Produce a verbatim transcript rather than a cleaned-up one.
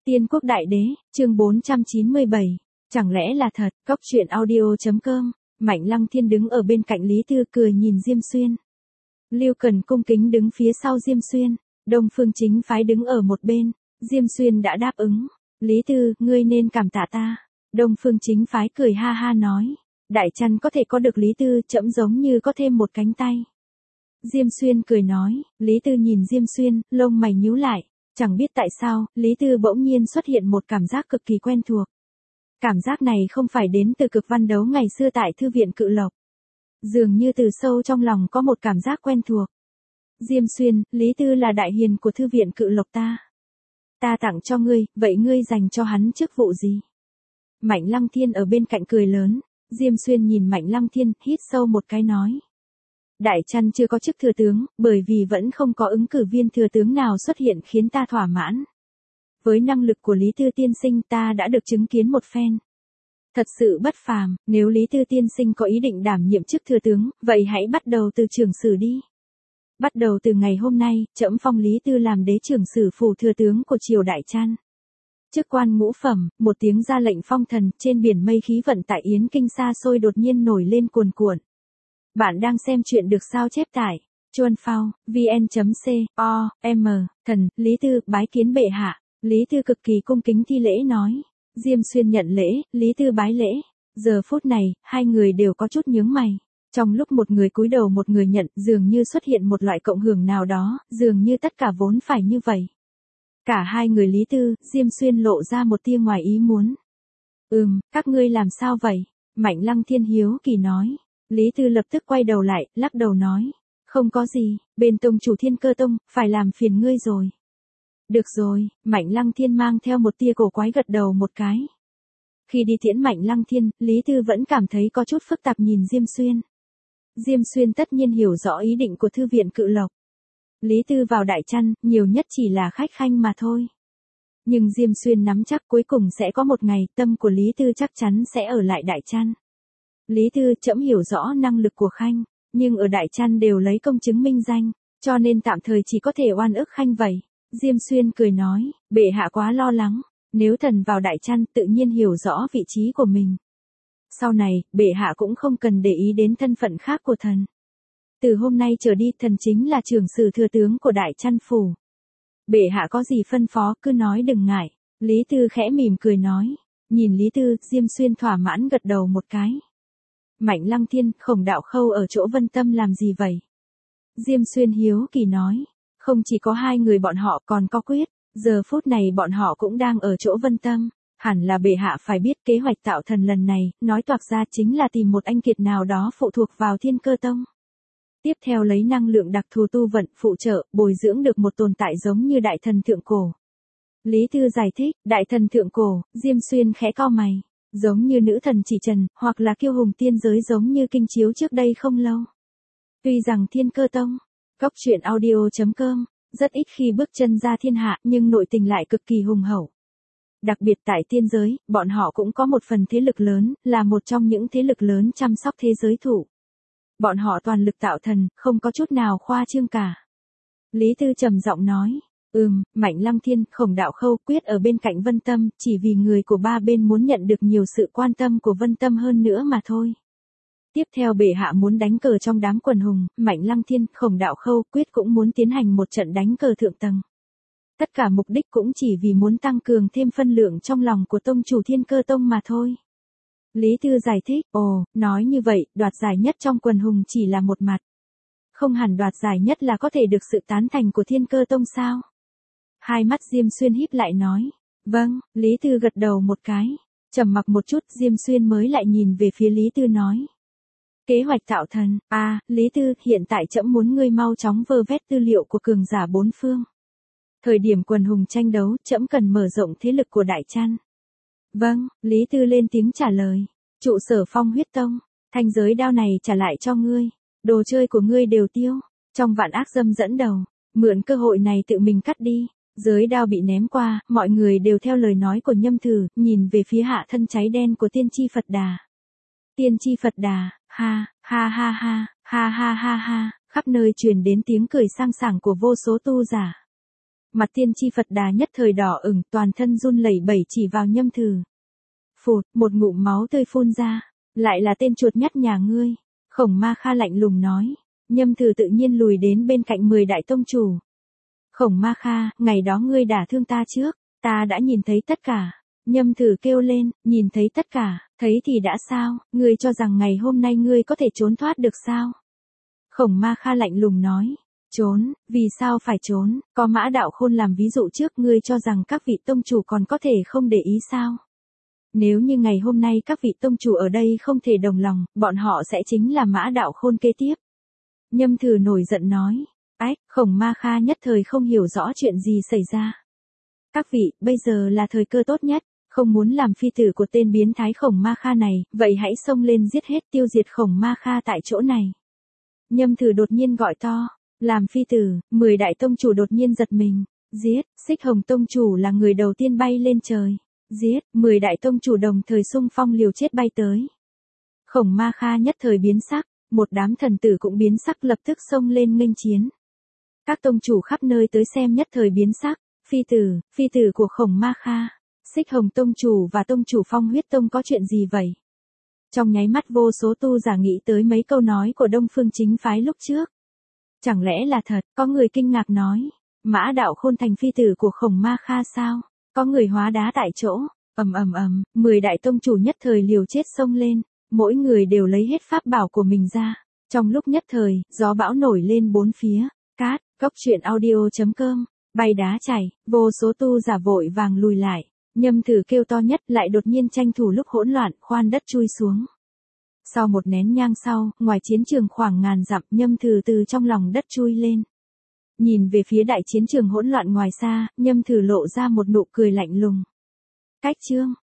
Tiên quốc đại đế, chương bốn trăm chín mươi bảy. Chẳng lẽ là thật? Cóc truyện audio.com. Mạnh Lăng Thiên đứng ở bên cạnh Lý Tư cười nhìn Diêm Xuyên. Lưu Cần cung kính đứng phía sau Diêm Xuyên. Đông Phương Chính Phái đứng ở một bên. Diêm Xuyên đã đáp ứng. Lý Tư, ngươi nên cảm tạ ta. Đông Phương Chính Phái cười ha ha nói. Đại Trăn có thể có được Lý Tư, trẫm giống như có thêm một cánh tay. Diêm Xuyên cười nói. Lý Tư nhìn Diêm Xuyên, lông mày nhíu lại. Chẳng biết tại sao, Lý Tư bỗng nhiên xuất hiện một cảm giác cực kỳ quen thuộc. Cảm giác này không phải đến từ cực văn đấu ngày xưa tại thư viện Cự Lộc. Dường như từ sâu trong lòng có một cảm giác quen thuộc. Diêm Xuyên, Lý Tư là đại hiền của thư viện Cự Lộc ta. Ta tặng cho ngươi, vậy ngươi dành cho hắn chức vụ gì? Mạnh Lăng Thiên ở bên cạnh cười lớn. Diêm Xuyên nhìn Mạnh Lăng Thiên, hít sâu một cái nói. Đại Trăn chưa có chức thừa tướng, bởi vì vẫn không có ứng cử viên thừa tướng nào xuất hiện khiến ta thỏa mãn. Với năng lực của Lý Tư tiên sinh ta đã được chứng kiến một phen. Thật sự bất phàm, nếu Lý Tư tiên sinh có ý định đảm nhiệm chức thừa tướng, vậy hãy bắt đầu từ trưởng sử đi. Bắt đầu từ ngày hôm nay, trẫm phong Lý Tư làm đế trưởng sử phủ thừa tướng của triều Đại Trăn. Chức quan ngũ phẩm, một tiếng ra lệnh phong thần, trên biển mây khí vận tại Yến Kinh xa xôi đột nhiên nổi lên cuồn cuộn. Bạn đang xem chuyện được sao chép tại chuan phao, vn.co, m, thần, Lý Tư, bái kiến bệ hạ. Lý Tư cực kỳ cung kính thi lễ nói. Diêm Xuyên nhận lễ, Lý Tư bái lễ. Giờ phút này, hai người đều có chút nhướng mày. Trong lúc một người cúi đầu một người nhận, dường như xuất hiện một loại cộng hưởng nào đó, dường như tất cả vốn phải như vậy. Cả hai người Lý Tư, Diêm Xuyên lộ ra một tia ngoài ý muốn. Ừm, các ngươi làm sao vậy? Mạnh Lăng Thiên hiếu kỳ nói. Lý Tư lập tức quay đầu lại, lắc đầu nói. Không có gì, bên tông chủ Thiên Cơ Tông, phải làm phiền ngươi rồi. Được rồi, Mạnh Lăng Thiên mang theo một tia cổ quái gật đầu một cái. Khi đi tiễn Mạnh Lăng Thiên, Lý Tư vẫn cảm thấy có chút phức tạp nhìn Diêm Xuyên. Diêm Xuyên tất nhiên hiểu rõ ý định của thư viện Cự Lộc. Lý Tư vào Đại Trăn, nhiều nhất chỉ là khách khanh mà thôi. Nhưng Diêm Xuyên nắm chắc cuối cùng sẽ có một ngày, tâm của Lý Tư chắc chắn sẽ ở lại Đại Trăn. Lý Tư, trẫm hiểu rõ năng lực của khanh, nhưng ở Đại Trăn đều lấy công chứng minh danh, cho nên tạm thời chỉ có thể oan ức khanh vậy. Diêm Xuyên cười nói, bệ hạ quá lo lắng, nếu thần vào Đại Trăn tự nhiên hiểu rõ vị trí của mình. Sau này, bệ hạ cũng không cần để ý đến thân phận khác của thần. Từ hôm nay trở đi thần chính là trưởng sử thừa tướng của Đại Trăn phủ. Bệ hạ có gì phân phó cứ nói đừng ngại. Lý Tư khẽ mỉm cười nói. Nhìn Lý Tư, Diêm Xuyên thỏa mãn gật đầu một cái. Mạnh Lăng Thiên, Khổng Đạo Khâu ở chỗ Vân Tâm làm gì vậy? Diêm Xuyên hiếu kỳ nói. Không chỉ có hai người bọn họ còn có Quyết, giờ phút này bọn họ cũng đang ở chỗ Vân Tâm. Hẳn là bệ hạ phải biết kế hoạch tạo thần lần này, nói toạc ra chính là tìm một anh kiệt nào đó phụ thuộc vào Thiên Cơ Tông. Tiếp theo lấy năng lượng đặc thù tu vận, phụ trợ, bồi dưỡng được một tồn tại giống như đại thần thượng cổ. Lý Tư giải thích, đại thần thượng cổ, Diêm Xuyên khẽ cau mày, giống như nữ thần chỉ trần, hoặc là kiêu hùng tiên giới giống như kinh chiếu trước đây không lâu. Tuy rằng Thiên Cơ Tông, Cóc truyện audio.com, rất ít khi bước chân ra thiên hạ nhưng nội tình lại cực kỳ hùng hậu. Đặc biệt tại tiên giới, bọn họ cũng có một phần thế lực lớn, là một trong những thế lực lớn chăm sóc thế giới thụ. Bọn họ toàn lực tạo thần, không có chút nào khoa trương cả. Lý Tư trầm giọng nói, ừm, Mạnh Lăng Thiên, Khổng Đạo Khâu, Quyết ở bên cạnh Vân Tâm, chỉ vì người của ba bên muốn nhận được nhiều sự quan tâm của Vân Tâm hơn nữa mà thôi. Tiếp theo bệ hạ muốn đánh cờ trong đám quần hùng, Mạnh Lăng Thiên, Khổng Đạo Khâu, Quyết cũng muốn tiến hành một trận đánh cờ thượng tầng. Tất cả mục đích cũng chỉ vì muốn tăng cường thêm phân lượng trong lòng của tông chủ Thiên Cơ Tông mà thôi. Lý Tư giải thích, ồ, nói như vậy, đoạt giải nhất trong quần hùng chỉ là một mặt. Không hẳn đoạt giải nhất là có thể được sự tán thành của Thiên Cơ Tông sao? Hai mắt Diêm Xuyên híp lại nói, vâng, Lý Tư gật đầu một cái, trầm mặc một chút, Diêm Xuyên mới lại nhìn về phía Lý Tư nói. Kế hoạch tạo thần, à, Lý Tư, hiện tại trẫm muốn ngươi mau chóng vơ vét tư liệu của cường giả bốn phương. Thời điểm quần hùng tranh đấu, trẫm cần mở rộng thế lực của Đại Trăn. Vâng, Lý Tư lên tiếng trả lời. Trụ sở Phong Huyết Tông, thanh giới đao này trả lại cho ngươi. Đồ chơi của ngươi đều tiêu. Trong Vạn Ác Dâm dẫn đầu, mượn cơ hội này tự mình cắt đi. Giới đao bị ném qua, mọi người đều theo lời nói của Nhâm Thử, nhìn về phía hạ thân cháy đen của Tiên Tri Phật Đà. Tiên Tri Phật Đà, ha, ha ha ha, ha ha ha ha, khắp nơi truyền đến tiếng cười sang sảng của vô số tu giả. Mặt tiên tri Phật Đà nhất thời đỏ ửng, toàn thân run lẩy bẩy chỉ vào Nhâm Thử. Phụt, một ngụm máu tươi phun ra, lại là tên chuột nhắt nhà ngươi. Khổng Ma Kha lạnh lùng nói. Nhâm Thử tự nhiên lùi đến bên cạnh mười đại tông chủ. Khổng Ma Kha, ngày đó ngươi đả thương ta trước, ta đã nhìn thấy tất cả. Nhâm Thử kêu lên, nhìn thấy tất cả, thấy thì đã sao, ngươi cho rằng ngày hôm nay ngươi có thể trốn thoát được sao? Khổng Ma Kha lạnh lùng nói. Trốn, vì sao phải trốn, có Mã Đạo Khôn làm ví dụ trước, ngươi cho rằng các vị tông chủ còn có thể không để ý sao? Nếu như ngày hôm nay các vị tông chủ ở đây không thể đồng lòng, bọn họ sẽ chính là Mã Đạo Khôn kế tiếp. Nhâm Thử nổi giận nói. Ách, Khổng Ma Kha nhất thời không hiểu rõ chuyện gì xảy ra. Các vị, bây giờ là thời cơ tốt nhất, không muốn làm phi tử của tên biến thái Khổng Ma Kha này, vậy hãy xông lên giết hết, tiêu diệt Khổng Ma Kha tại chỗ này. Nhâm Thử đột nhiên gọi to. Làm phi tử, mười đại tông chủ đột nhiên giật mình. Giết, Xích Hồng tông chủ là người đầu tiên bay lên trời. Giết, mười đại tông chủ đồng thời xung phong liều chết bay tới. Khổng Ma Kha nhất thời biến sắc, một đám thần tử cũng biến sắc lập tức xông lên nghênh chiến. Các tông chủ khắp nơi tới xem nhất thời biến sắc. Phi tử, phi tử của Khổng Ma Kha. Xích Hồng tông chủ và tông chủ Phong Huyết tông có chuyện gì vậy? Trong nháy mắt vô số tu giả nghĩ tới mấy câu nói của Đông Phương Chính phái lúc trước. Chẳng lẽ là thật, có người kinh ngạc nói. Mã Đạo Khôn thành phi tử của Khổng Ma Kha sao? Có người hóa đá tại chỗ. Ầm ầm ầm, mười đại tông chủ nhất thời liều chết xông lên, mỗi người đều lấy hết pháp bảo của mình ra. Trong lúc nhất thời, gió bão nổi lên bốn phía. Cát, cốc truyện audio chấm com, bay đá chảy, vô số tu giả vội vàng lùi lại. Nhâm Thử kêu to nhất lại đột nhiên tranh thủ lúc hỗn loạn, khoan đất chui xuống. Sau một nén nhang sau, ngoài chiến trường khoảng ngàn dặm, Nhâm Thử từ trong lòng đất chui lên. Nhìn về phía đại chiến trường hỗn loạn ngoài xa, Nhâm Thử lộ ra một nụ cười lạnh lùng. Cách chương